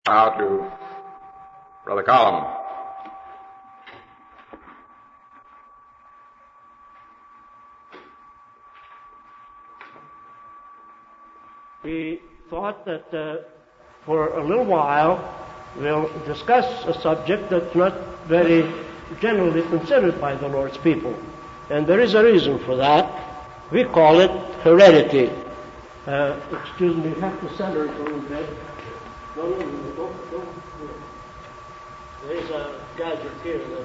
Now to Brother Collum. We thought that for a little while we'll discuss a subject that's not very generally considered by the Lord's people. And there is a reason for that. We call it heredity. Excuse me, you have to center it a little bit. No, don't. There's a gadget here that...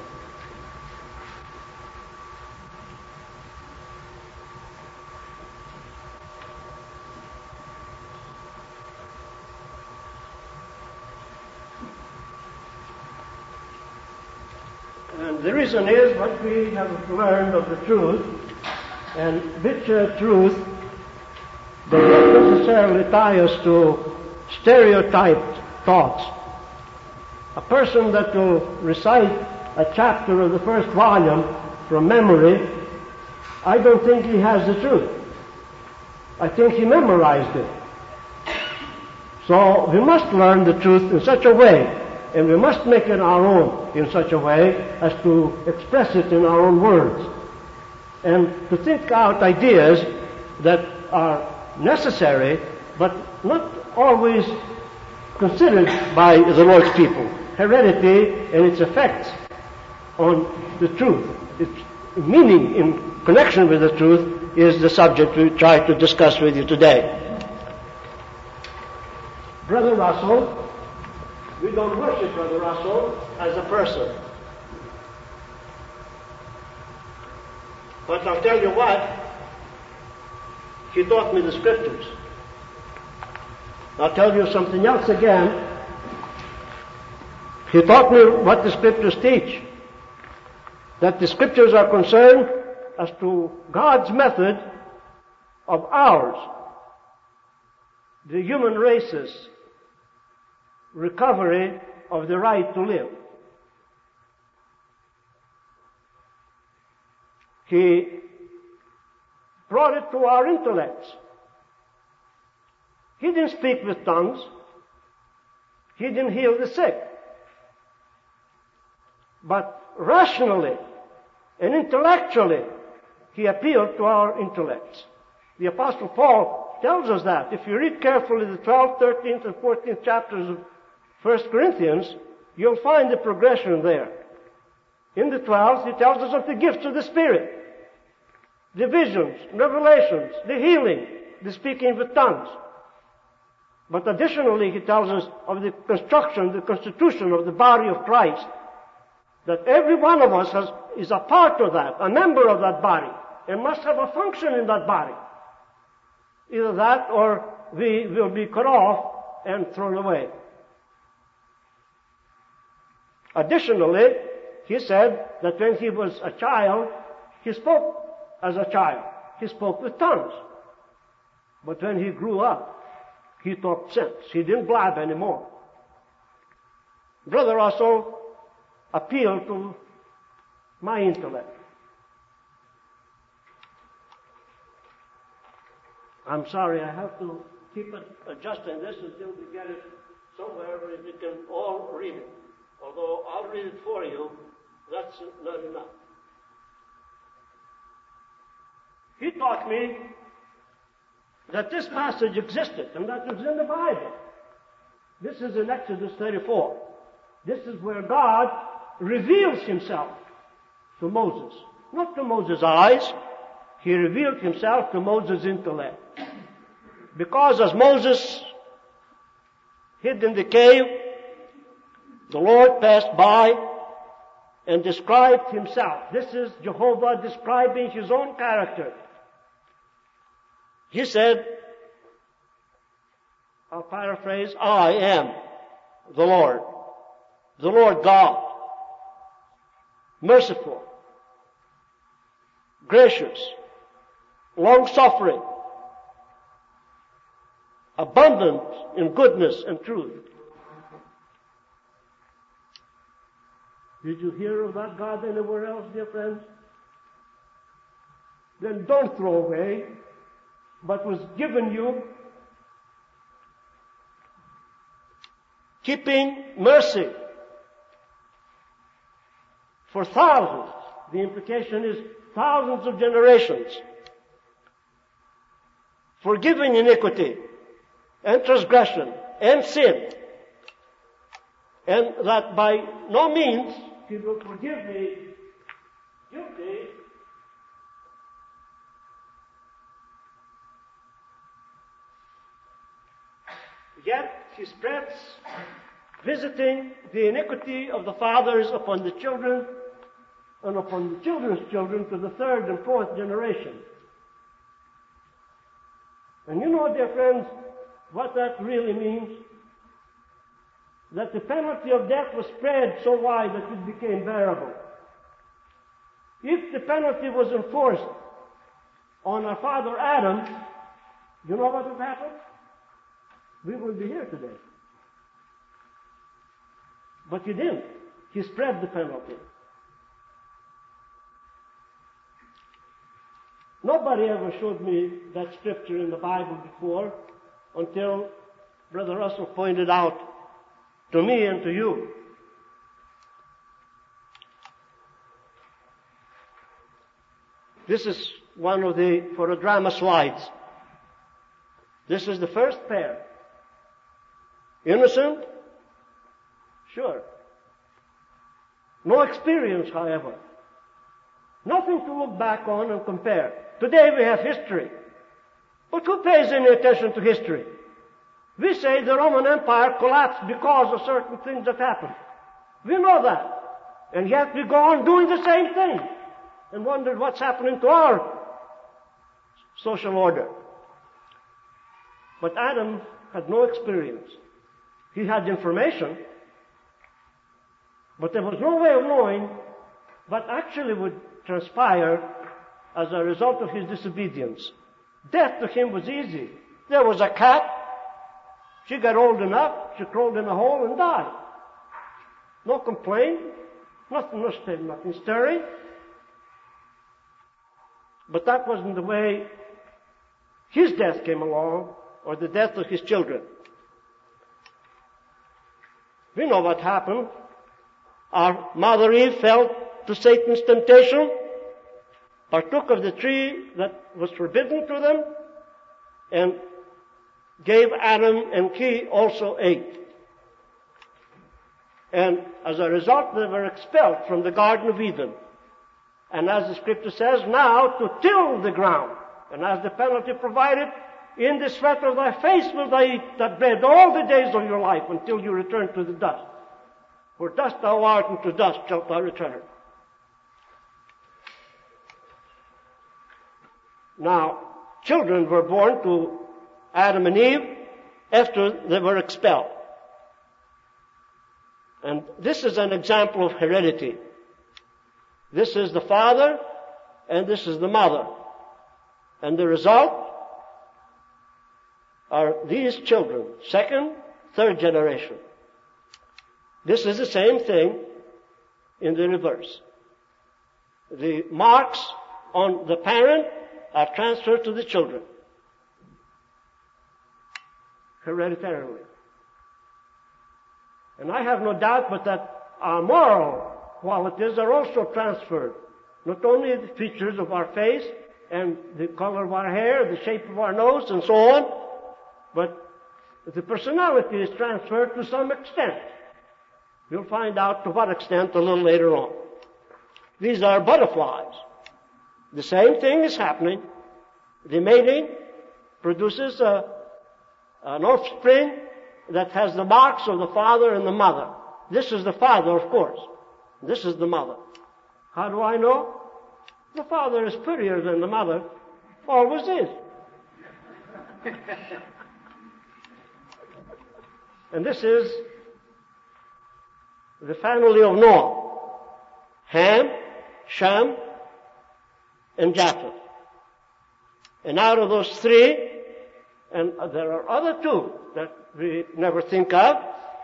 And the reason is what we have learned of the truth, and which truth does not necessarily tie us to stereotyped thoughts. A person that will recite a chapter of the first volume from memory, I don't think he has the truth. I think he memorized it. So we must learn the truth in such a way, and we must make it our own in such a way as to express it in our own words. And to think out ideas that are necessary, but not always considered by the Lord's people. Heredity and its effects on the truth, its meaning in connection with the truth, is the subject we try to discuss with you today. Brother Russell, we don't worship Brother Russell as a person. But I'll tell you what, he taught me the Scriptures. I'll tell you something else again. He taught me what the Scriptures teach. That the Scriptures are concerned as to God's method of ours, the human race's recovery of the right to live. He brought it to our intellects. He didn't speak with tongues. He didn't heal the sick. But rationally and intellectually, he appealed to our intellects. The Apostle Paul tells us that. If you read carefully the 12th, 13th, and 14th chapters of 1 Corinthians, you'll find the progression there. In the 12th, he tells us of the gifts of the Spirit, the visions, revelations, the healing, the speaking with tongues. But additionally, he tells us of the construction, the constitution of the body of Christ, that every one of us is a part of that, a member of that body, and must have a function in that body. Either that or we will be cut off and thrown away. Additionally, he said that when he was a child, he spoke as a child. He spoke with tongues. But when he grew up, he talked sense. He didn't blab anymore. Brother Russell appealed to my intellect. I'm sorry, I have to keep adjusting this until we get it somewhere where we can all read it. Although I'll read it for you, that's not enough. He taught me that this passage existed, and that was in the Bible. This is in Exodus 34. This is where God reveals himself to Moses. Not to Moses' eyes. He revealed himself to Moses' intellect. Because as Moses hid in the cave, the Lord passed by and described himself. This is Jehovah describing his own character. He said, I'll paraphrase, I am the Lord God, merciful, gracious, long-suffering, abundant in goodness and truth. Did you hear of that God anywhere else, dear friends? Then don't throw away what was given you keeping mercy for thousands. The implication is thousands of generations. Forgiving iniquity and transgression and sin. And that by no means He will forgive me guilty, yet He spreads visiting the iniquity of the fathers upon the children and upon the children's children to the third and fourth generation. And you know, dear friends, what that really means? That the penalty of death was spread so wide that it became bearable. If the penalty was enforced on our father Adam, you know what would happen? We would be here today. But He didn't. He spread the penalty. Nobody ever showed me that scripture in the Bible before until Brother Russell pointed out to me and to you. This is one of the Photodrama slides. This is the first pair. Innocent? Sure. No experience, however. Nothing to look back on and compare. Today we have history. But who pays any attention to history? We say the Roman Empire collapsed because of certain things that happened. We know that. And yet we go on doing the same thing and wonder what's happening to our social order. But Adam had no experience. He had information, but there was no way of knowing what actually would transpire as a result of his disobedience. Death to him was easy. There was a cat. She got old enough. She crawled in a hole and died. No complaint. Nothing stirring. But that wasn't the way his death came along, or the death of his children. We know what happened. Our mother Eve fell to Satan's temptation, partook of the tree that was forbidden to them, and gave Adam, and he also ate. And as a result, they were expelled from the Garden of Eden. And as the scripture says, now to till the ground. And as the penalty provided, in the sweat of thy face will thou eat that bread all the days of your life until you return to the dust. For dust thou art, and to dust shalt thou return. Now, children were born to Adam and Eve after they were expelled. And this is an example of heredity. This is the father, and this is the mother. And the result are these children, second, third generation. This is the same thing in the reverse. The marks on the parent are transferred to the children. Hereditarily. And I have no doubt but that our moral qualities are also transferred. Not only the features of our face and the color of our hair, the shape of our nose, and so on, but the personality is transferred to some extent. We'll find out to what extent a little later on. These are butterflies. The same thing is happening. The mating produces an offspring that has the marks of the father and the mother. This is the father, of course. This is the mother. How do I know? The father is prettier than the mother. Always is. And this is the family of Noah. Ham, Shem, and Japheth. And out of those three, and there are other two that we never think of,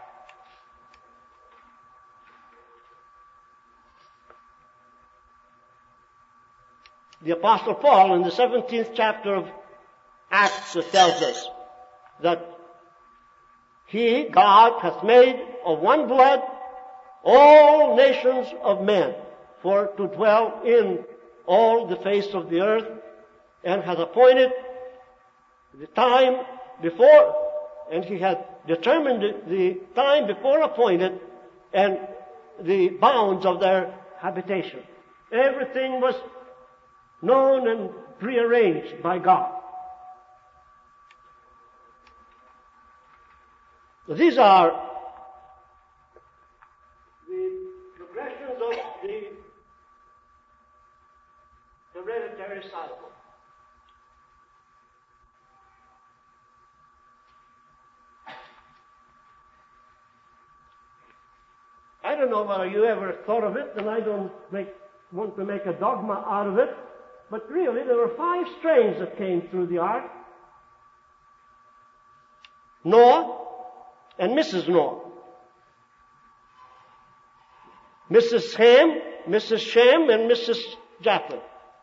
the Apostle Paul in the 17th chapter of Acts tells us that God, hath made of one blood all nations of men, for to dwell in all the face of the earth, and hath appointed the time before, and he hath determined the time before appointed, and the bounds of their habitation. Everything was known and prearranged by God. These are the progressions of the hereditary cycle. I don't know whether you ever thought of it, and I don't want to make a dogma out of it, but really there were 5 strains that came through the ark. Noah and Mrs. Noah. Mrs. Ham, Mrs. Shem, and Mrs. Japheth.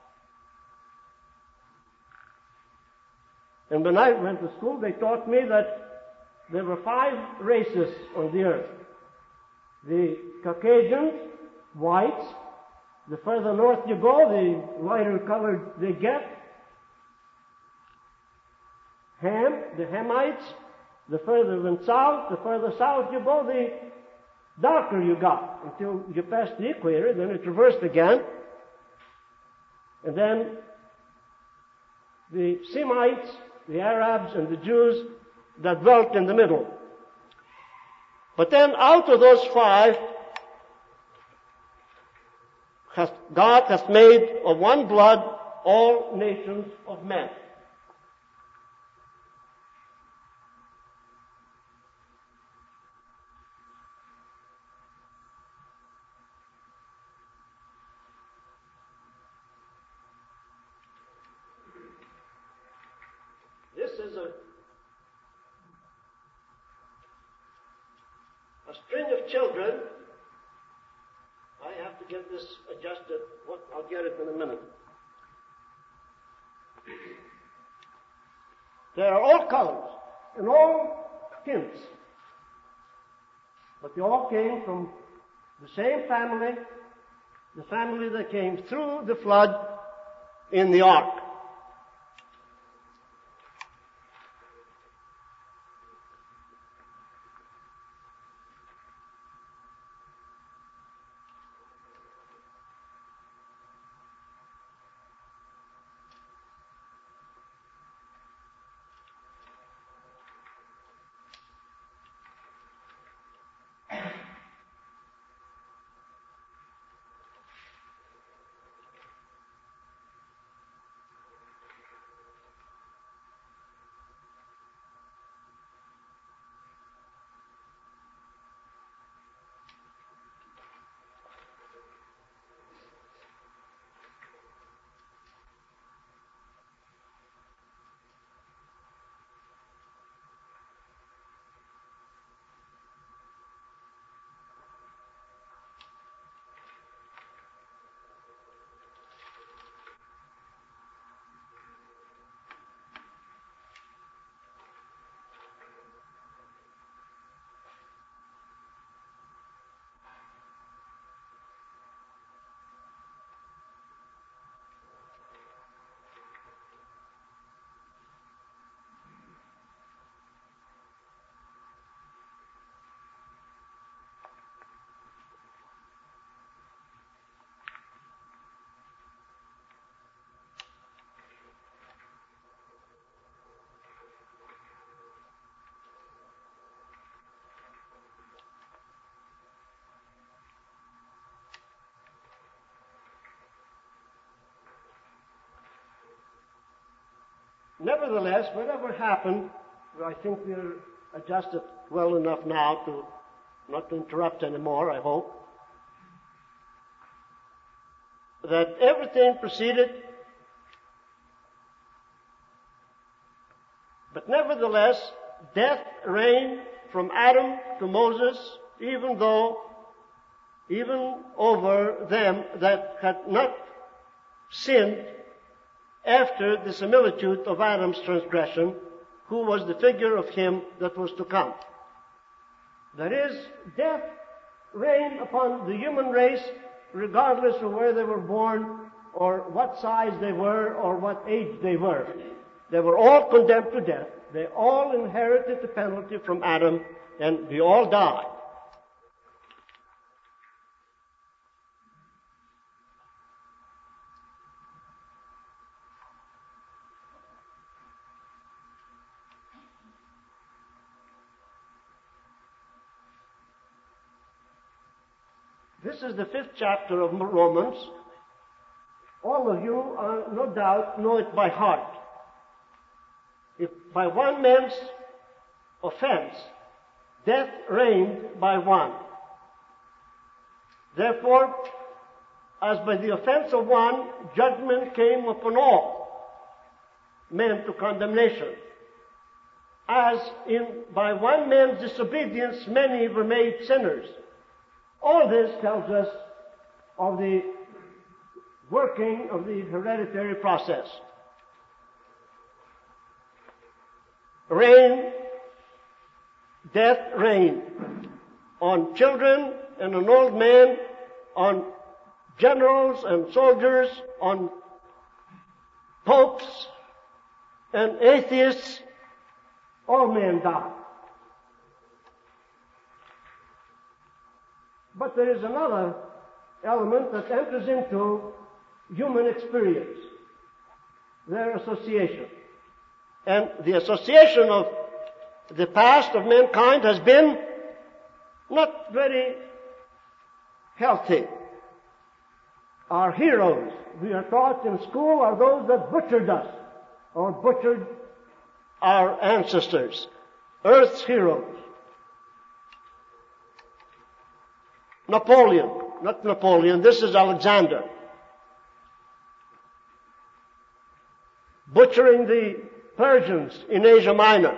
And when I went to school, they taught me that there were 5 races on the earth. The Caucasians, whites. The further north you go, the lighter colored they get. Ham, the Hamites. The further south you go, the darker you got, until you passed the equator, then it reversed again. And then the Semites, the Arabs, and the Jews that dwelt in the middle. But then out of those 5, God hath made of one blood all nations of men. This is a string of children. I have to get this adjusted. I'll get it in a minute. They are all colors and all tints. But they all came from the same family, the family that came through the flood in the ark. Nevertheless, whatever happened, I think we're adjusted well enough now to not to interrupt anymore, I hope, that everything proceeded, but nevertheless, death reigned from Adam to Moses, even over them that had not sinned after the similitude of Adam's transgression, who was the figure of him that was to come. That is, death reigned upon the human race regardless of where they were born or what size they were or what age they were. They were all condemned to death. They all inherited the penalty from Adam, and we all died. This is the 5th chapter of Romans. All of you, no doubt, know it by heart. If by one man's offense, death reigned by one. Therefore, as by the offense of one, judgment came upon all men to condemnation. As by one man's disobedience, many were made sinners. All this tells us of the working of the hereditary process. Death reigned on children and on old men, on generals and soldiers, on popes and atheists. All men died. But there is another element that enters into human experience, their association. And the association of the past of mankind has been not very healthy. Our heroes, we are taught in school, are those that butchered us or butchered our ancestors, Earth's heroes. Not Napoleon, this is Alexander. Butchering the Persians in Asia Minor.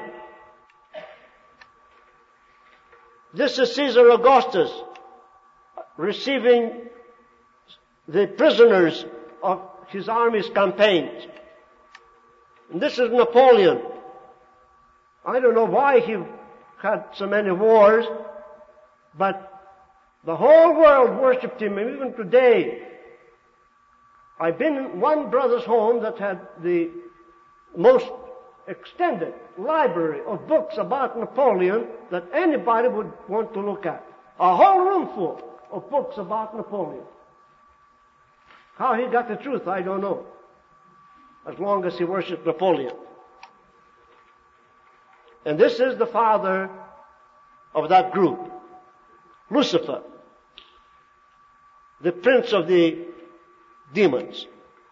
This is Caesar Augustus receiving the prisoners of his army's campaigns. And this is Napoleon. I don't know why he had so many wars, but the whole world worshipped him, and even today. I've been in one brother's home that had the most extended library of books about Napoleon that anybody would want to look at. A whole room full of books about Napoleon. How he got the truth, I don't know. As long as he worshipped Napoleon. And this is the father of that group. Lucifer, the prince of the demons.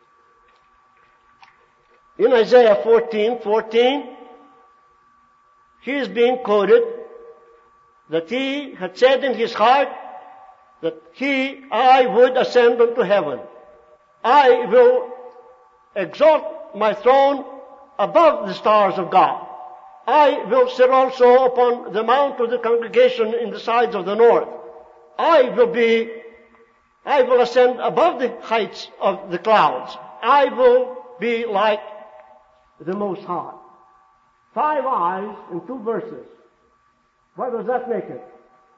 In Isaiah 14:14, he is being quoted that he had said in his heart that I would ascend unto heaven. I will exalt my throne above the stars of God. I will sit also upon the mount of the congregation in the sides of the north. I will ascend above the heights of the clouds. I will be like the Most High. 5 eyes in 2 verses. What does that make it?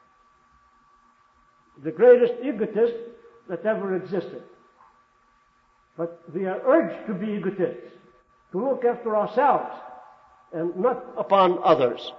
The greatest egotist that ever existed. But we are urged to be egotists, to look after ourselves and not upon others.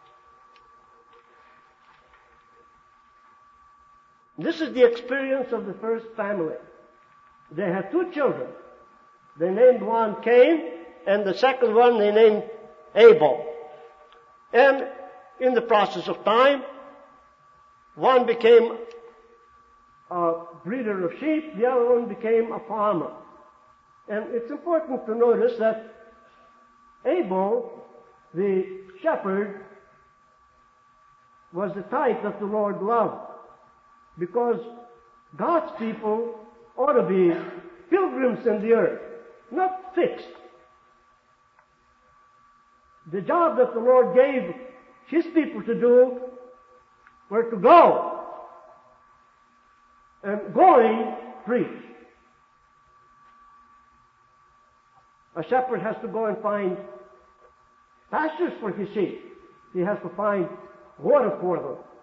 This is the experience of the first family. They had 2 children. They named one Cain, and the second one they named Abel. And in the process of time, one became a breeder of sheep, the other one became a farmer. And it's important to notice that Abel, the shepherd, was the type that the Lord loved. Because God's people ought to be pilgrims in the earth, not fixed. The job that the Lord gave His people to do were to go. And going, preach. A shepherd has to go and find pastures for his sheep. He has to find water for them.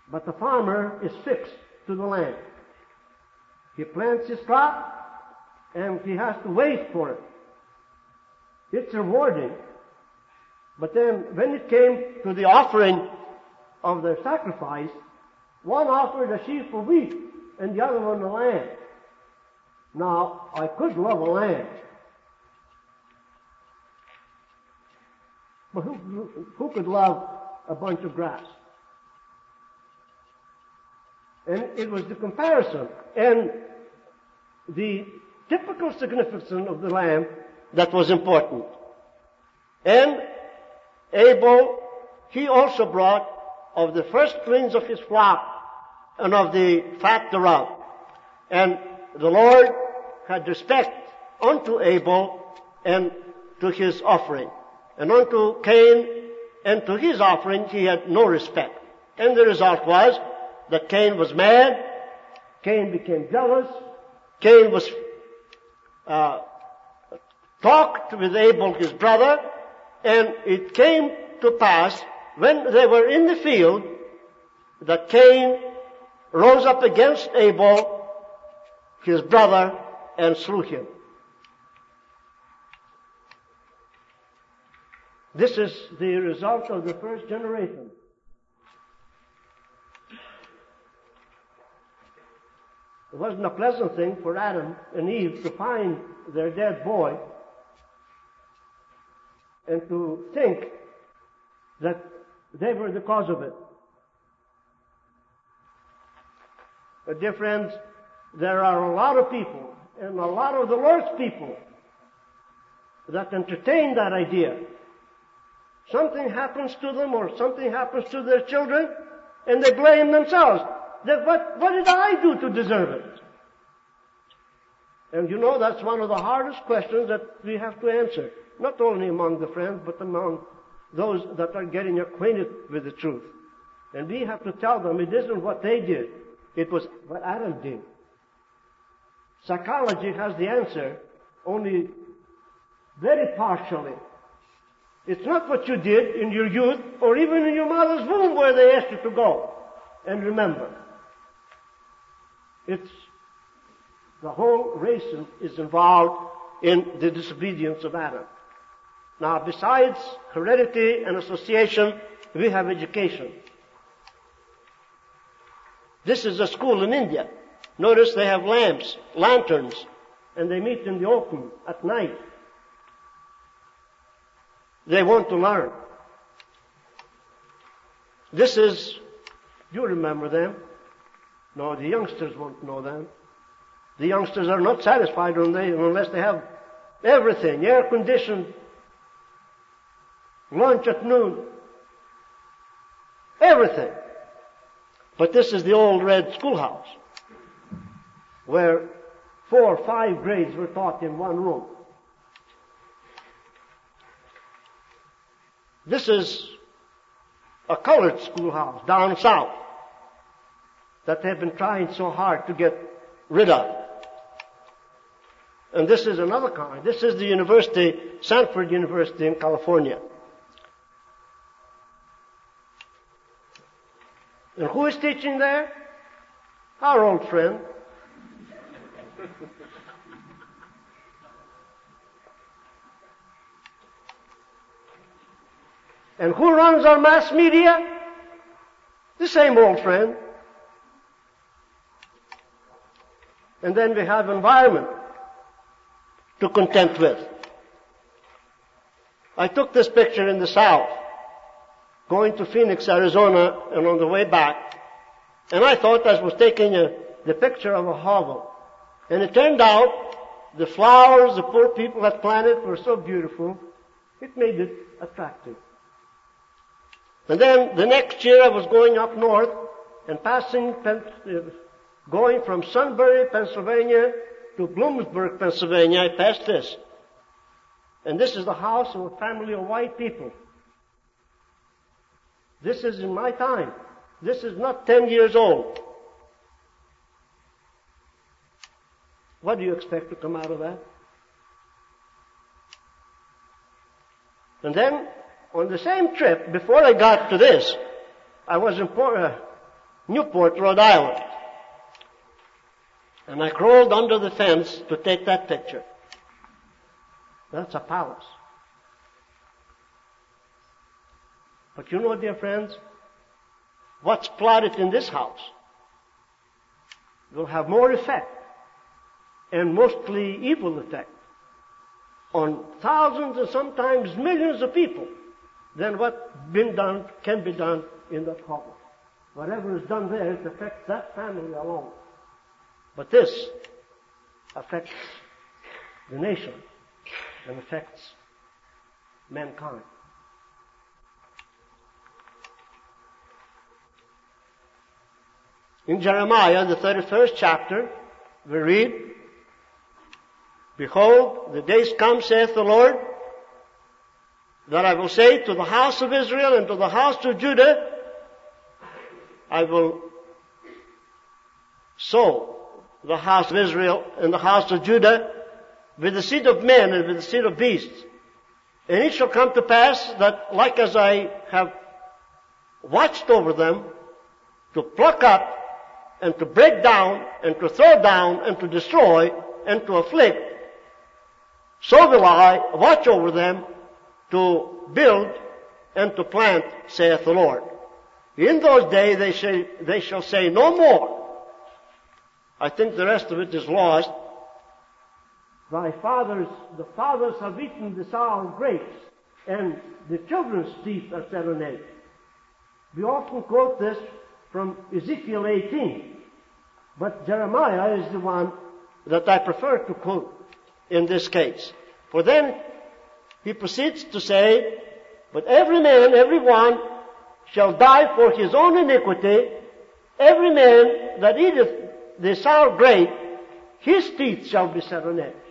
But the farmer is fixed to the land. He plants his crop, and he has to wait for it. It's rewarding. But then, when it came to the offering of the sacrifice, one offered a sheaf of wheat, and the other one a lamb. Now, I could love a lamb. But who could love a bunch of grass? And it was the comparison and the typical significance of the lamb that was important. And Abel, he also brought of the firstlings of his flock and of the fat thereof. And the Lord had respect unto Abel and to his offering. And unto Cain and to his offering he had no respect. And the result was that Cain was mad, Cain became jealous, Cain was talked with Abel his brother, and it came to pass when they were in the field that Cain rose up against Abel, his brother, and slew him. This is the result of the first generation. It wasn't a pleasant thing for Adam and Eve to find their dead boy and to think that they were the cause of it. But dear friends, there are a lot of people, and a lot of the Lord's people, that entertain that idea. Something happens to them or something happens to their children, and they blame themselves. What did I do to deserve it? And you know, that's one of the hardest questions that we have to answer. Not only among the friends, but among those that are getting acquainted with the truth. And we have to tell them it isn't what they did. It was what Adam did. Psychology has the answer only very partially. It's not what you did in your youth or even in your mother's womb where they asked you to go and remember. It's the whole race is involved in the disobedience of Adam. Now, besides heredity and association, we have education. This is a school in India. Notice they have lamps, lanterns, and they meet in the open at night. They want to learn. This is, you remember them. No, the youngsters won't know them. The youngsters are not satisfied unless they have everything, air-conditioned, lunch at noon, everything. But this is the old red schoolhouse, where 4 or 5 grades were taught in one room. This is a colored schoolhouse down south that they've been trying so hard to get rid of. And this is another kind. This is the university, Sanford University in California. And who is teaching there? Our old friend. And who runs our mass media? The same old friend. And then we have environment to contend with. I took this picture in the south, going to Phoenix, Arizona, and on the way back, and I thought I was taking the picture of a hovel. And it turned out the flowers the poor people had planted were so beautiful, it made it attractive. And then the next year I was going up north and going from Sunbury, Pennsylvania to Bloomsburg, Pennsylvania. I passed this. And this is the house of a family of white people. This is in my time. This is not 10 years old. What do you expect to come out of that? And then, on the same trip, before I got to this, I was Newport, Rhode Island. And I crawled under the fence to take that picture. That's a palace. But you know, dear friends, what's plotted in this house will have more effect, and mostly evil effect, on thousands and sometimes millions of people than what can be done in that hovel. Whatever is done there, it affects that family alone. But this affects the nation and affects mankind. In Jeremiah, the 31st chapter, we read, "Behold, the days come, saith the Lord, that I will say to the house of Israel and to the house of Judah, I will sow the house of Israel and the house of Judah with the seed of men and with the seed of beasts. And it shall come to pass that, like as I have watched over them, to pluck up and to break down and to throw down and to destroy and to afflict, so will I watch over them to build and to plant, saith the Lord. In those days they shall say no more." I think the rest of it is lost. "The fathers have eaten the sour grapes, and the children's teeth are set on edge." We often quote this from Ezekiel 18, but Jeremiah is the one that I prefer to quote in this case. For then he proceeds to say, "But every man, every one, shall die for his own iniquity. Every man that eateth the sour grape, his teeth shall be set on edge."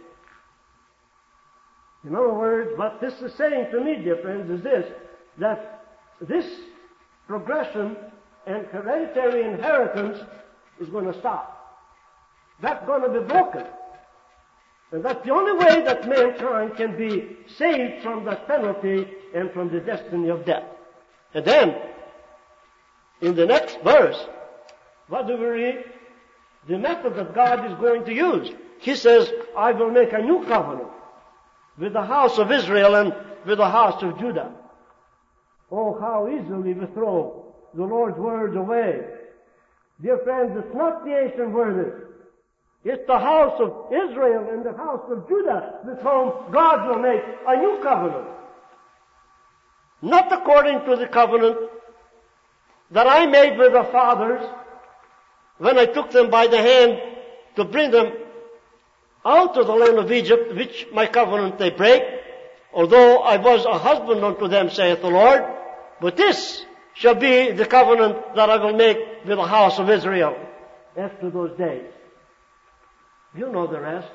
In other words, what this is saying to me, dear friends, is this, that this progression and hereditary inheritance is going to stop. That's going to be broken. And that's the only way that mankind can be saved from that penalty and from the destiny of death. And then, in the next verse, what do we read? The method that God is going to use. He says, "I will make a new covenant with the house of Israel and with the house of Judah." Oh, how easily we throw the Lord's words away. Dear friends, it's not the ancient word. It's the house of Israel and the house of Judah with whom God will make a new covenant. Not according to the covenant that I made with the fathers when I took them by the hand to bring them out of the land of Egypt, which my covenant they break, although I was a husband unto them, saith the Lord. But this shall be the covenant that I will make with the house of Israel after those days. You know the rest.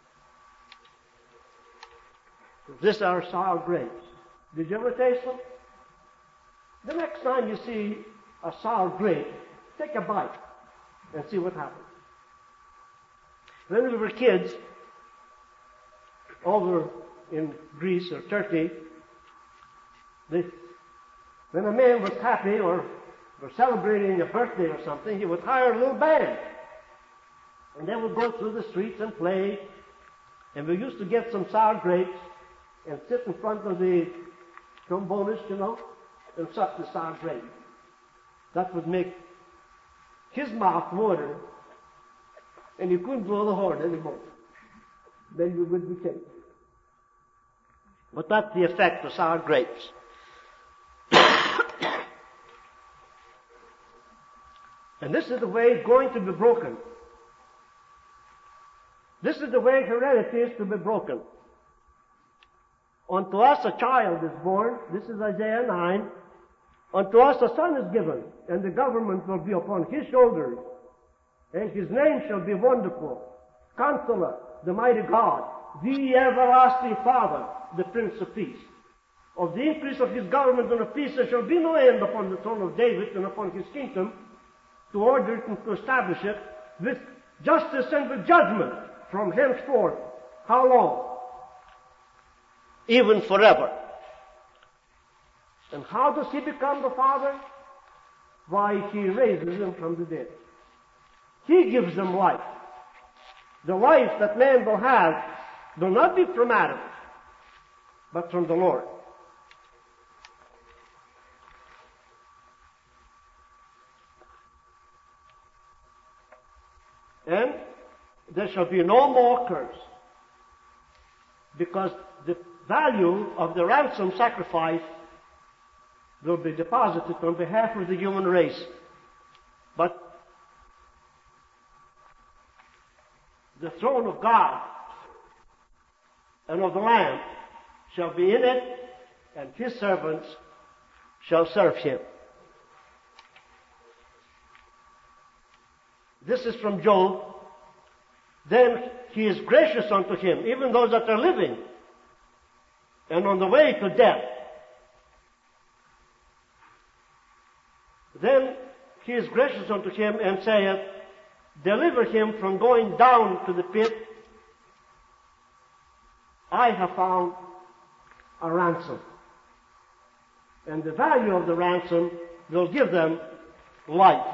These are sour grapes. Did you ever taste them? The next time you see a sour grape, take a bite and see what happens. When we were kids, over in Greece or Turkey, when a man was happy or celebrating a birthday or something, he would hire a little band. And they would go through the streets and play. And we used to get some sour grapes and sit in front of the trombonist, and suck the sour grape. That would make his mouth water, and he couldn't blow the horn anymore. Then you would be taken. But that's the effect of sour grapes. And this is the way it's going to be broken. This is the way heredity is to be broken. Unto us a child is born. This is Isaiah 9. Unto us a son is given, and the government will be upon his shoulders. And his name shall be Wonderful, Counselor, the Mighty God, the Everlasting Father, the Prince of Peace. Of the increase of his government and of peace there shall be no end upon the throne of David and upon his kingdom, to order it and to establish it with justice and with judgment from henceforth. How long? Even forever. And how does he become the Father? why He raises them from the dead. He gives them life. The life that man will have will not be from Adam, but from the Lord. And there shall be no more curse, because the value of the ransom sacrifice will be deposited on behalf of the human race. But the throne of God and of the Lamb shall be in it, and His servants shall serve Him. This is from Job. Then He is gracious unto him, even those that are living and on the way to death. Then He is gracious unto him and saith, deliver him from going down to the pit. I have found a ransom. And the value of the ransom will give them life.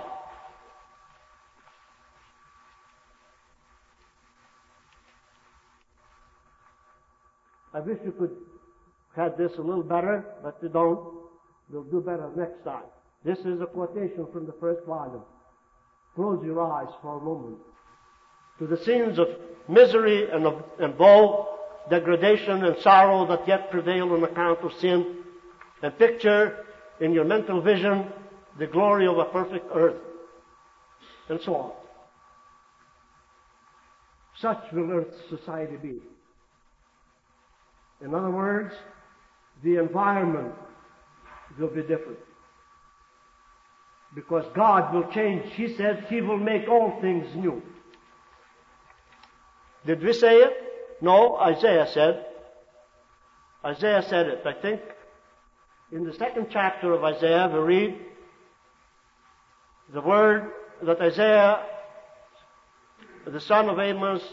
I wish you could have this a little better, but you don't. We'll do better next time. This is a quotation from the first volume. Close your eyes for a moment to the scenes of misery and woe, degradation and sorrow that yet prevail on account of sin, and picture in your mental vision the glory of a perfect earth, and so on. Such will Earth's society be. In other words, the environment will be different. Because God will change. He said He will make all things new. Did we say it? No, Isaiah said. Isaiah said it. I think in the second chapter of Isaiah we read the word that Isaiah, the son of Amos,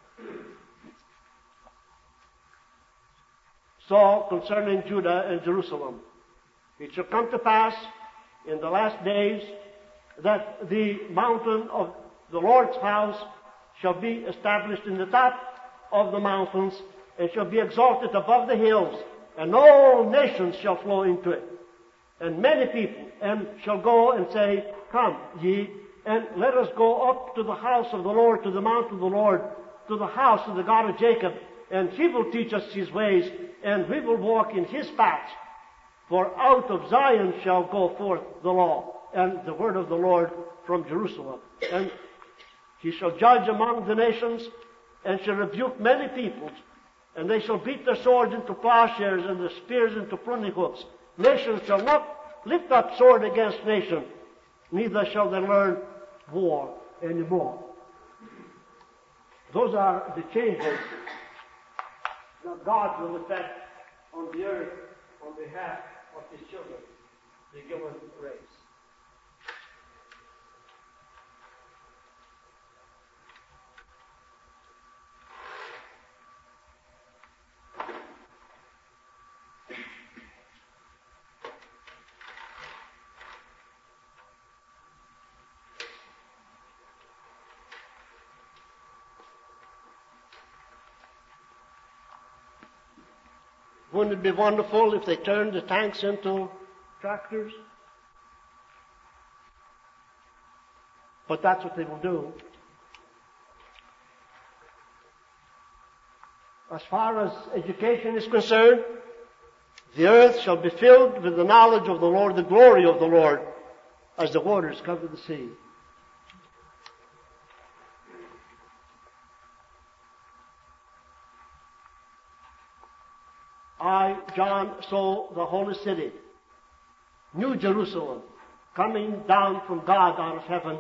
saw concerning Judah and Jerusalem. It shall come to pass in the last days that the mountain of the Lord's house shall be established in the top of the mountains, and shall be exalted above the hills, and all nations shall flow into it. And many people and shall go and say, come ye, and let us go up to the house of the Lord, to the mountain of the Lord, to the house of the God of Jacob, and He will teach us His ways, and we will walk in His paths. For out of Zion shall go forth the law and the word of the Lord from Jerusalem. And He shall judge among the nations, and shall rebuke many peoples. And they shall beat their swords into plowshares, and their spears into pruning hooks. Nation shall not lift up sword against nation, neither shall they learn war anymore. Those are the changes that God will effect on the earth on behalf of His children, the human race. Wouldn't it be wonderful if they turned the tanks into tractors? But that's what they will do. As far as education is concerned, the earth shall be filled with the knowledge of the Lord, the glory of the Lord, as the waters cover the sea. I, John, saw the holy city, New Jerusalem, coming down from God out of heaven,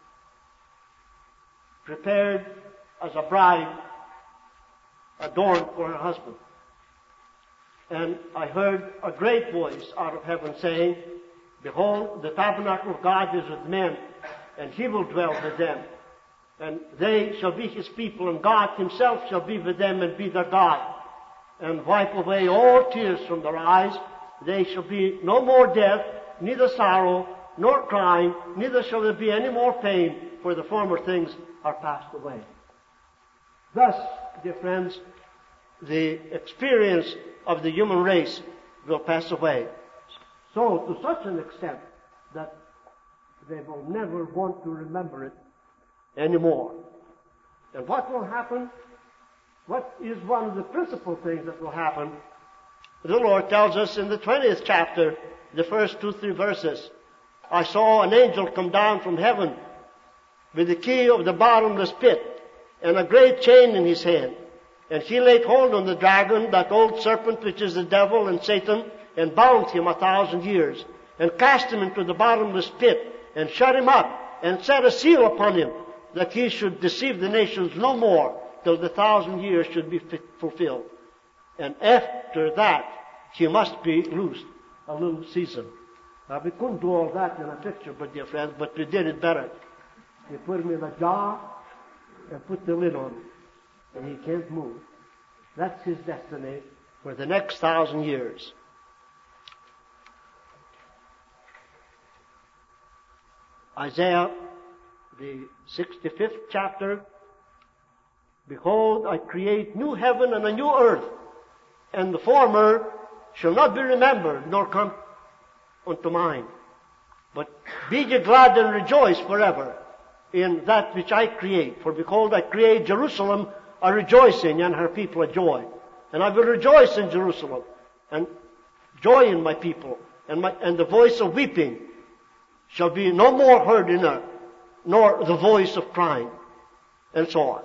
prepared as a bride adorned for her husband. And I heard a great voice out of heaven saying, behold, the tabernacle of God is with men, and He will dwell with them. And they shall be His people, and God Himself shall be with them and be their God, and wipe away all tears from their eyes. They shall be no more death, neither sorrow, nor crying, neither shall there be any more pain, for the former things are passed away. Thus, dear friends, the experience of the human race will pass away. So, to such an extent that they will never want to remember it anymore. And what will happen? What is one of the principal things that will happen? The Lord tells us in the 20th chapter, the first 2-3 verses, I saw an angel come down from heaven with the key of the bottomless pit and a great chain in his hand. And he laid hold on the dragon, that old serpent which is the devil and Satan, and bound him 1,000 years, and cast him into the bottomless pit, and shut him up, and set a seal upon him, that he should deceive the nations no more, till the 1,000 years should be fulfilled. And after that, he must be loosed a little season. Now, we couldn't do all that in a picture, but dear friends, but we did it better. We put him in a jar and put the lid on him, and he can't move. That's his destiny for the next 1,000 years. Isaiah, the 65th chapter, behold, I create new heaven and a new earth, and the former shall not be remembered, nor come unto mind. But be ye glad and rejoice forever in that which I create. For behold, I create Jerusalem a rejoicing, and her people a joy. And I will rejoice in Jerusalem, and joy in my people, and the voice of weeping shall be no more heard in her, nor the voice of crying, and so on.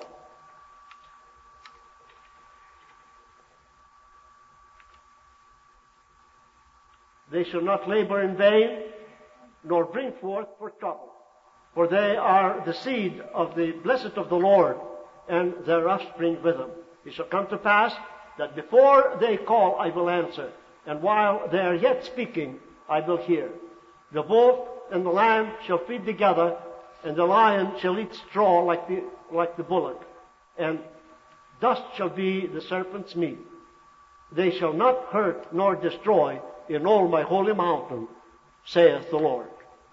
They shall not labor in vain, nor bring forth for trouble. For they are the seed of the blessed of the Lord, and their offspring with them. It shall come to pass that before they call, I will answer, and while they are yet speaking, I will hear. The wolf and the lamb shall feed together, and the lion shall eat straw like the bullock, and dust shall be the serpent's meat. They shall not hurt nor destroy in all my holy mountain, saith the Lord.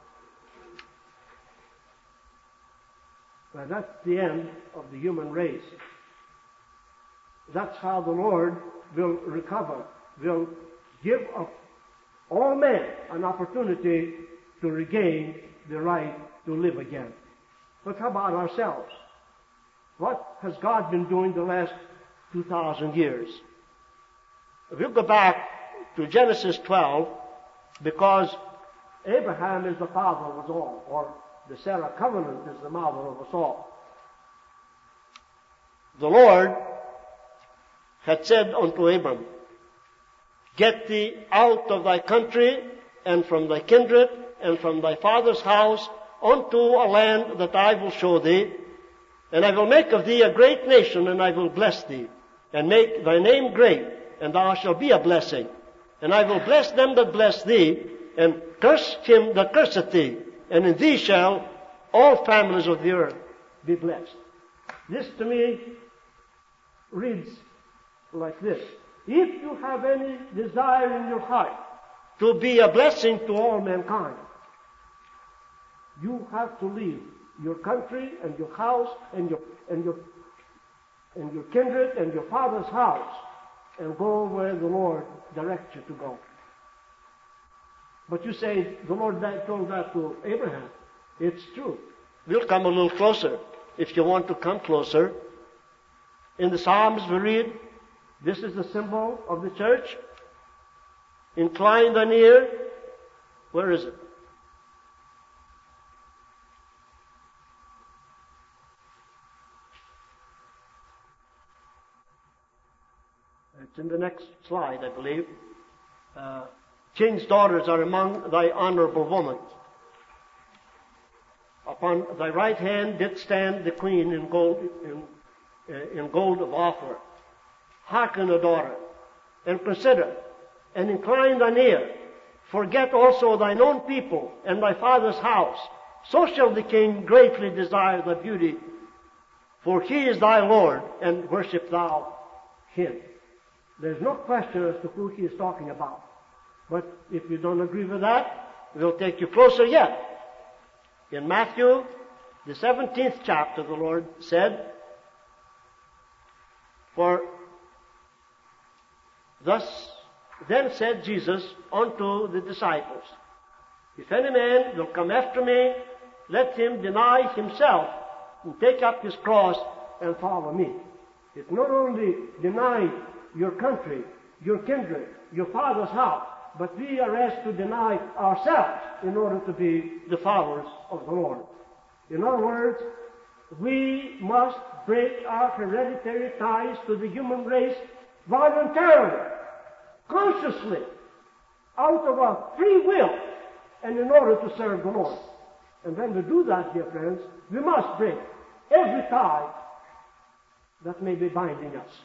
Well, that's the end of the human race. That's how the Lord will recover, will give up all men an opportunity to regain the right to live again. But how about ourselves? What has God been doing the last 2,000 years? We'll go back to Genesis 12, because Abraham is the father of us all, or the Sarah covenant is the mother of us all. The Lord had said unto Abram, get thee out of thy country, and from thy kindred, and from thy father's house, unto a land that I will show thee, and I will make of thee a great nation, and I will bless thee, and make thy name great, and thou shalt be a blessing. And I will bless them that bless thee, and curse him that curseth thee, and in thee shall all families of the earth be blessed. This to me reads like this. If you have any desire in your heart to be a blessing to all mankind, you have to leave your country and your house and your kindred and your father's house and go where the Lord directs you to go. But you say, the Lord told that to Abraham. It's true. We'll come a little closer if you want to come closer. In the Psalms we read, this is the symbol of the church. Incline thine ear. Where is it? It's in the next slide, I believe. King's daughters are among thy honorable women. Upon thy right hand did stand the queen in gold of Ophir. Hearken, O daughter, and consider, and incline thine ear. Forget also thine own people and thy father's house. So shall the king greatly desire thy beauty, for he is thy Lord, and worship thou him. There's no question as to who he is talking about. But if you don't agree with that, will take you closer yet. In Matthew, the 17th chapter, the Lord said, "For thus then said Jesus unto the disciples, If any man will come after me, let him deny himself and take up his cross and follow me." It not only deny your country, your kindred, your father's house, but we are asked to deny ourselves in order to be the followers of the Lord. In other words, we must break our hereditary ties to the human race voluntarily, consciously, out of our free will, and in order to serve the Lord. And when we do that, dear friends, we must break every tie that may be binding us.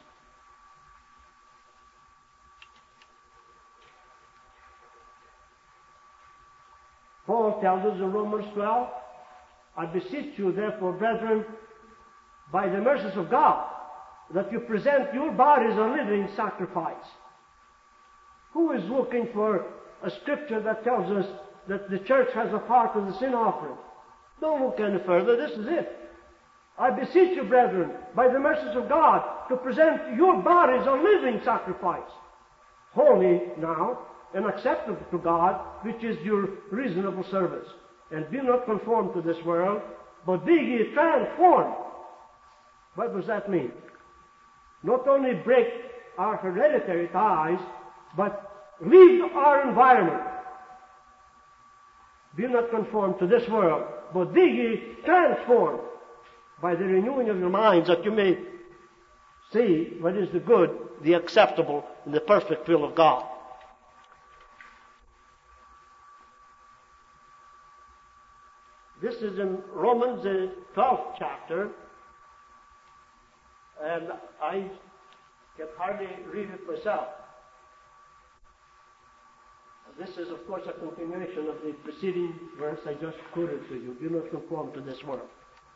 Paul tells us in Romans 12, "I beseech you, therefore, brethren, by the mercies of God, that you present your bodies a living sacrifice." Who is looking for a scripture that tells us that the church has a part of the sin offering? Don't look any further. This is it. "I beseech you, brethren, by the mercies of God, to present your bodies a living sacrifice, holy now, and acceptable to God, which is your reasonable service. And be not conformed to this world, but be ye transformed." What does that mean? Not only break our hereditary ties, but leave our environment. Be not conformed to this world, but be ye transformed by the renewing of your minds, that you may see what is the good, the acceptable, and the perfect will of God. This is in Romans, the 12th chapter, and I can hardly read it myself. This is, of course, a continuation of the preceding verse I just quoted to you. Do not conform to this world.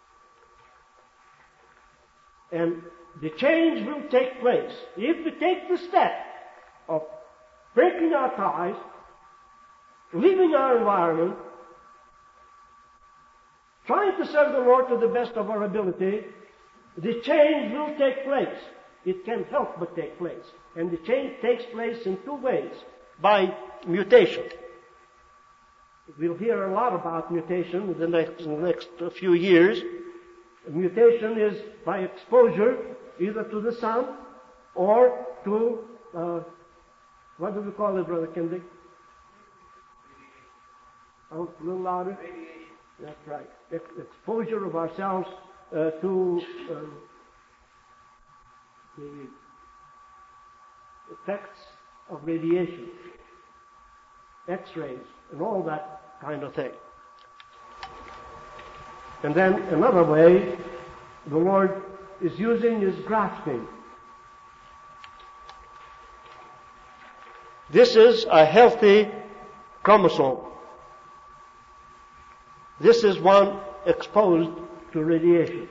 And the change will take place if we take the step of breaking our ties, leaving our environment, trying to serve the Lord to the best of our ability. The change will take place. It can't help but take place. And the change takes place in two ways. By mutation. We'll hear a lot about mutation in the next few years. Mutation is by exposure either to the sun or to, what do we call it, Brother Kindig? Oh, a little louder? That's right. Exposure of ourselves to the effects of radiation, X-rays, and all that kind of thing. And then another way the Lord is using is grafting. This is a healthy chromosome. This is one exposed to radiation.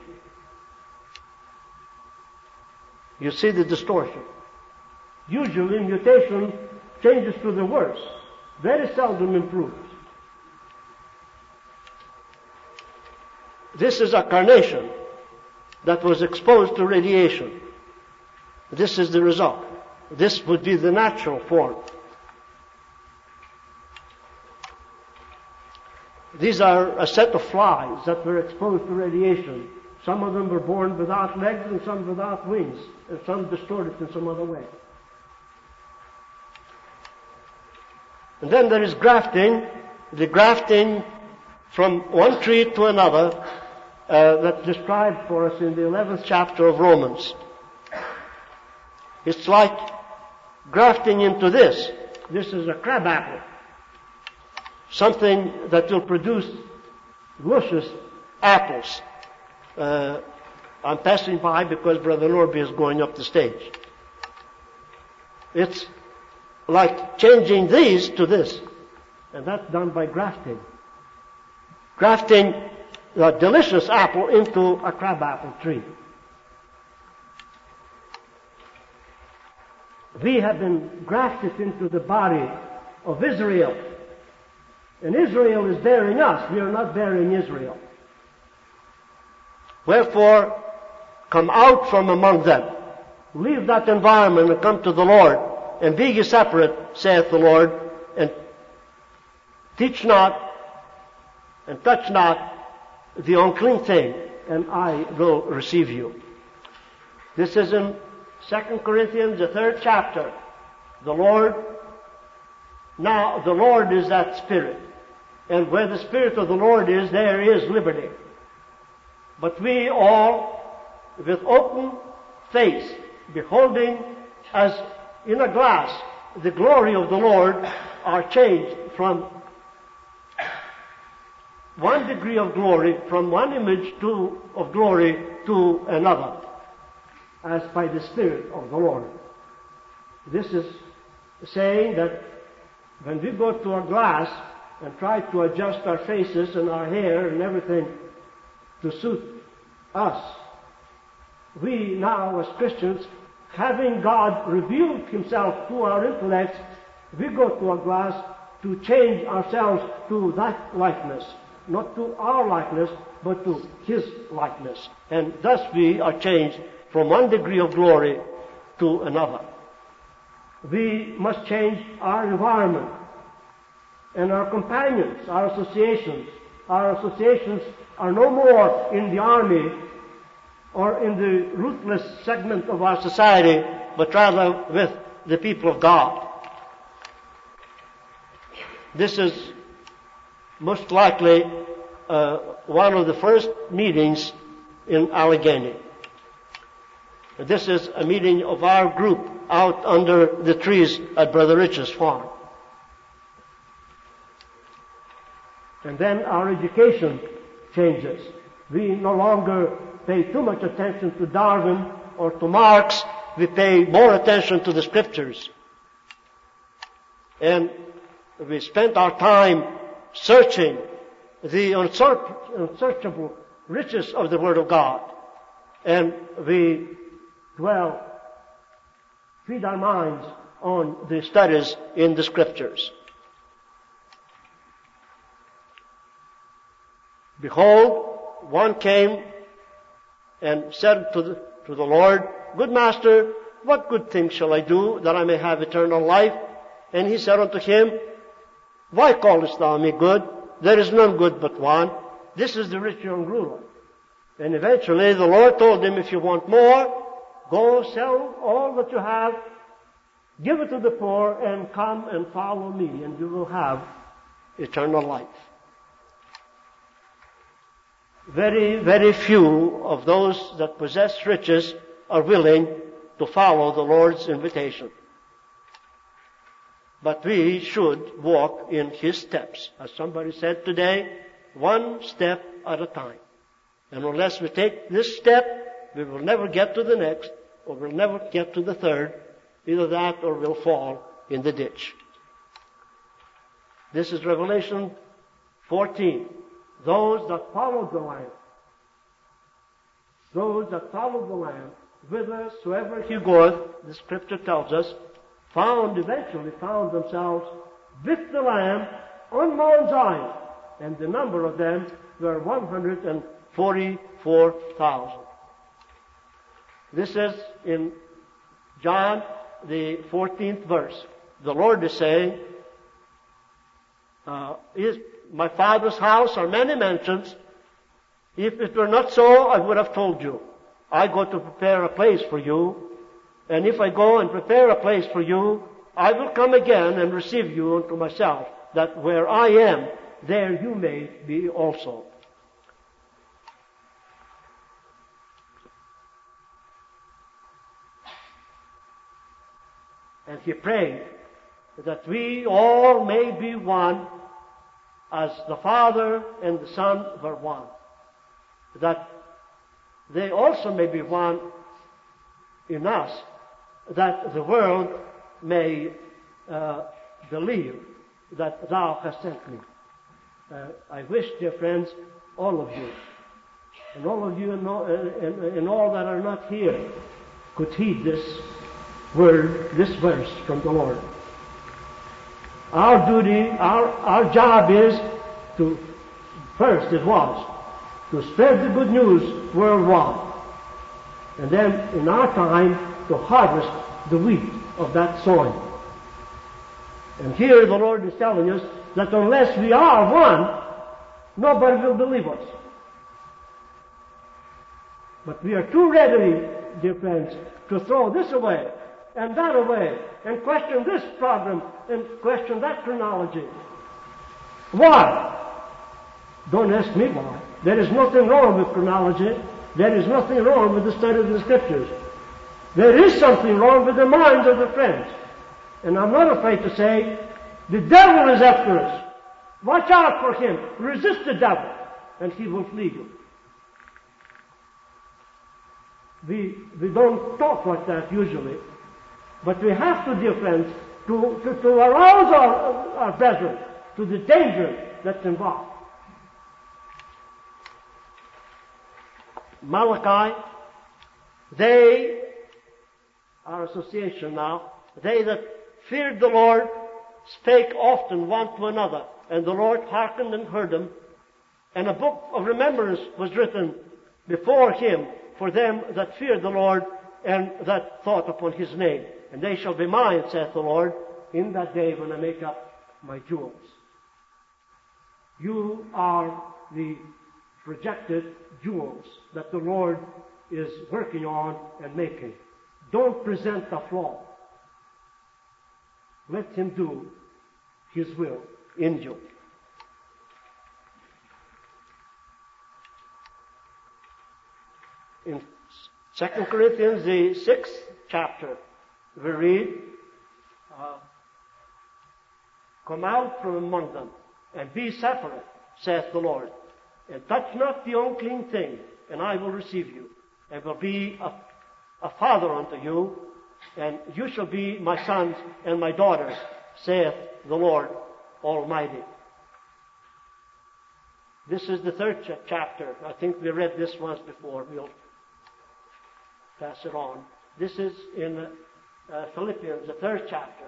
You see the distortion. Usually mutation changes to the worse. Very seldom improves. This is a carnation that was exposed to radiation. This is the result. This would be the natural form. These are a set of flies that were exposed to radiation. Some of them were born without legs and some without wings, and some distorted in some other way. And then there is grafting, the grafting from one tree to another, that's described for us in the 11th chapter of Romans. It's like grafting into this. This is a crab apple. Something that will produce luscious apples. I'm passing by because Brother Lorby is going up the stage. It's like changing these to this. And that's done by grafting. Grafting a delicious apple into a crabapple tree. We have been grafted into the body of Israel. And Israel is bearing us. We are not bearing Israel. Wherefore, come out from among them. Leave that environment and come to the Lord. And be ye separate, saith the Lord, and teach not and touch not the unclean thing, and I will receive you. This is in 2 Corinthians, the 3rd chapter. The Lord is that Spirit. And where the Spirit of the Lord is, there is liberty. But we all, with open face, beholding as in a glass the glory of the Lord, are changed from one degree of glory, from one image of glory to another, as by the Spirit of the Lord. This is saying that when we go to a glass and try to adjust our faces and our hair and everything to suit us, we now as Christians, having God revealed Himself to our intellects, we go to a glass to change ourselves to that likeness. Not to our likeness, but to His likeness. And thus we are changed from one degree of glory to another. We must change our environment and our companions, our associations. Our associations are no more in the army or in the ruthless segment of our society, but rather with the people of God. This is most likely one of the first meetings in Allegheny. This is a meeting of our group out under the trees at Brother Rich's farm. And then our education changes. We no longer pay too much attention to Darwin or to Marx. We pay more attention to the Scriptures. And we spent our time searching the unsearchable riches of the Word of God. And we feed our minds on the studies in the Scriptures. Behold, one came and said to the Lord, Good Master, what good thing shall I do that I may have eternal life? And he said unto him, Why callest thou me good? There is none good but one. This is the rich young ruler. And eventually the Lord told him, if you want more, go sell all that you have, give it to the poor, and come and follow me, and you will have eternal life. Very, very few of those that possess riches are willing to follow the Lord's invitation. But we should walk in His steps. As somebody said today, one step at a time. And unless we take this step, we will never get to the next, or we'll never get to the third. Either that or we'll fall in the ditch. This is Revelation 14. Those that followed the Lamb. Those that followed the Lamb, whithersoever He goeth, the Scripture tells us, eventually found themselves with the Lamb on Mount Zion. And the number of them were 144,000. This is in John, the 14th verse. The Lord is saying, my Father's house are many mansions. If it were not so, I would have told you. I go to prepare a place for you. And if I go and prepare a place for you, I will come again and receive you unto myself, that where I am, there you may be also. And He prayed that we all may be one, as the Father and the Son were one. That they also may be one in us, that the world may believe that Thou hast sent me. I wish, dear friends, all of you, and all of you and all that are not here, could heed this word, this verse from the Lord. Our duty, our job is to, first it was, to spread the good news worldwide. And then in our time, to harvest the wheat of that sowing. And here the Lord is telling us that unless we are one, nobody will believe us. But we are too ready, dear friends, to throw this away and that away and question this problem and question that chronology. Why? Don't ask me why. There is nothing wrong with chronology. There is nothing wrong with the study of the Scriptures. There is something wrong with the minds of the friends. And I'm not afraid to say, the devil is after us. Watch out for him. Resist the devil, and he will flee you. We don't talk like that usually, but we have to, dear friends, to arouse our brethren to the danger that's involved. Malachi, they, our association now, they that feared the Lord spake often one to another, and the Lord hearkened and heard them, and a book of remembrance was written before him for them that feared the Lord and that thought upon his name. And they shall be mine, saith the Lord, in that day when I make up my jewels. You are the projected jewels that the Lord is working on and making. Don't present a flaw. Let him do his will in you. In 2 Corinthians, the 6th chapter, we read, come out from among them, and be separate, saith the Lord, and touch not the unclean thing, and I will receive you, and will be a father unto you, and you shall be my sons and my daughters, saith the Lord Almighty. This is the 3rd chapter. I think we read this once before. We'll pass it on. This is in Philippians, the 3rd chapter.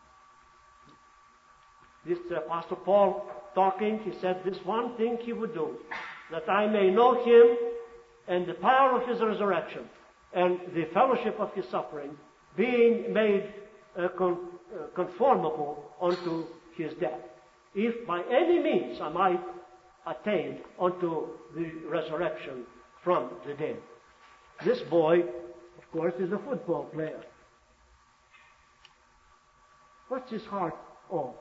This Apostle Paul talking, he said, this one thing he would do, that I may know him and the power of his resurrection and the fellowship of his suffering, being made conformable unto his death. If by any means I might attain unto the resurrection from the dead. This boy, of course, is a football player. What's his heart on?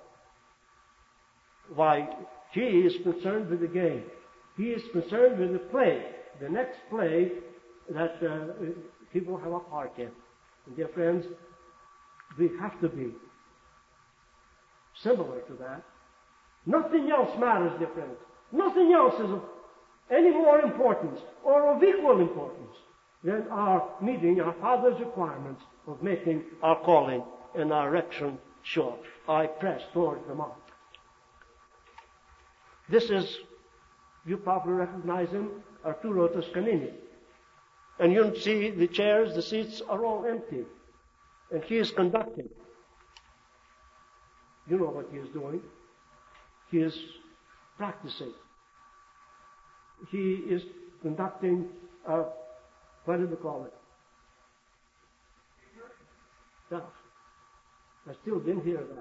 Why, he is concerned with the game. He is concerned with the play, the next play that he will have a part in. And dear friends, we have to be similar to that. Nothing else matters, dear friends. Nothing else is of any more importance or of equal importance than our meeting our Father's requirements of making our calling and our election sure. I press toward the mark. This is, you probably recognize him, Arturo Toscanini. And you see the chairs, the seats are all empty. And he is conducting. You know what he is doing. He is practicing. He is conducting, what do they call it? Yeah. I still didn't hear that.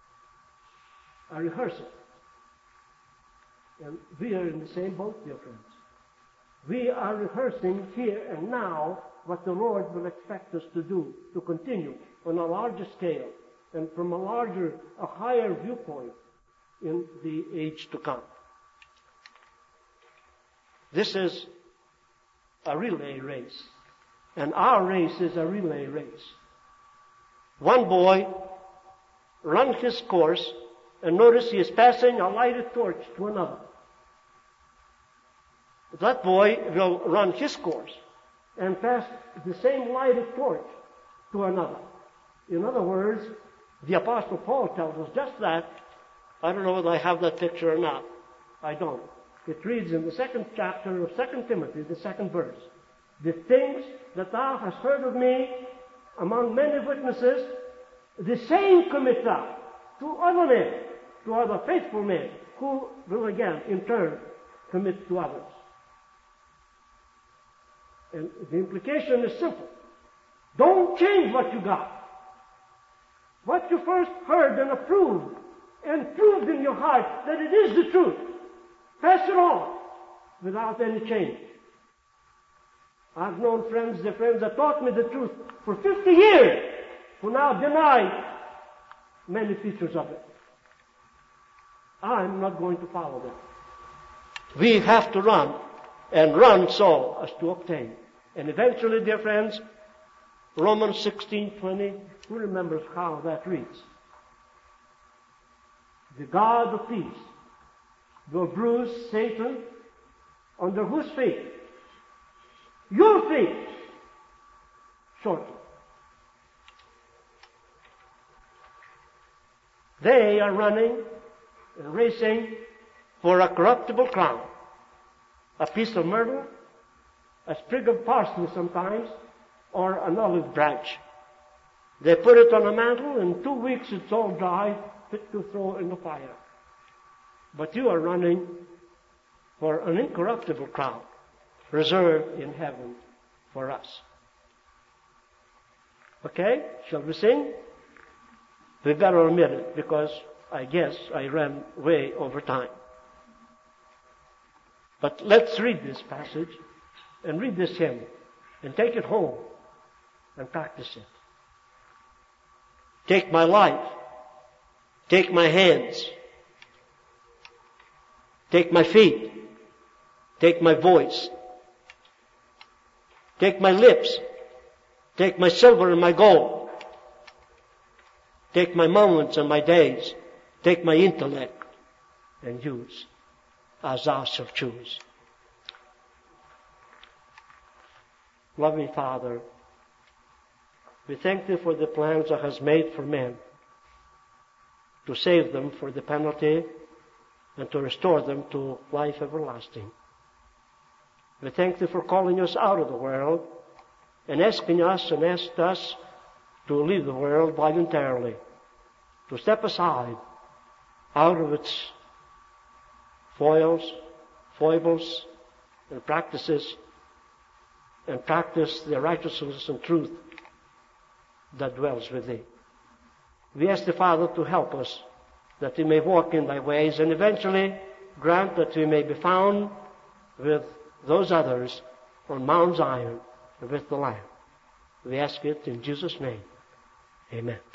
A rehearsal. And we are in the same boat, dear friends. We are rehearsing here and now what the Lord will expect us to do, to continue on a larger scale and from a higher viewpoint in the age to come. This is a relay race, and our race is a relay race. One boy runs his course, and notice he is passing a lighted torch to another. That boy will run his course and pass the same lighted torch to another. In other words, the Apostle Paul tells us just that. I don't know whether I have that picture or not. I don't. It reads in the 2nd chapter of 2 Timothy, the 2nd verse. The things that thou hast heard of me among many witnesses, the same commit thou, to other men, to other faithful men, who will again, in turn, commit to others. And the implication is simple. Don't change what you got. What you first heard and approved and proved in your heart that it is the truth, pass it on without any change. I've known friends that taught me the truth for 50 years who now deny many features of it. I'm not going to follow them. We have to run, and run so as to obtain. And eventually, dear friends, Romans 16:20, who remembers how that reads? The God of peace will bruise Satan under whose feet? Your feet, shortly. They are running and racing for a corruptible crown, a piece of myrtle, a sprig of parsley sometimes, or an olive branch. They put it on a mantle, in 2 weeks it's all dry, fit to throw in the fire. But you are running for an incorruptible crown, reserved in heaven for us. Okay? Shall we sing? We better omit it, because I guess I ran way over time. But let's read this passage and read this hymn and take it home and practice it. Take my life. Take my hands. Take my feet. Take my voice. Take my lips. Take my silver and my gold. Take my moments and my days. Take my intellect and use as thou shalt choose. Loving Father, we thank Thee for the plans Thou hast made for men to save them for the penalty and to restore them to life everlasting. We thank Thee for calling us out of the world and asking us and asked us to leave the world voluntarily, to step aside out of its foibles, and practices, and practice the righteousness and truth that dwells with Thee. We ask the Father to help us, that we may walk in Thy ways, and eventually grant that we may be found with those others on Mount Zion with the Lamb. We ask it in Jesus' name. Amen.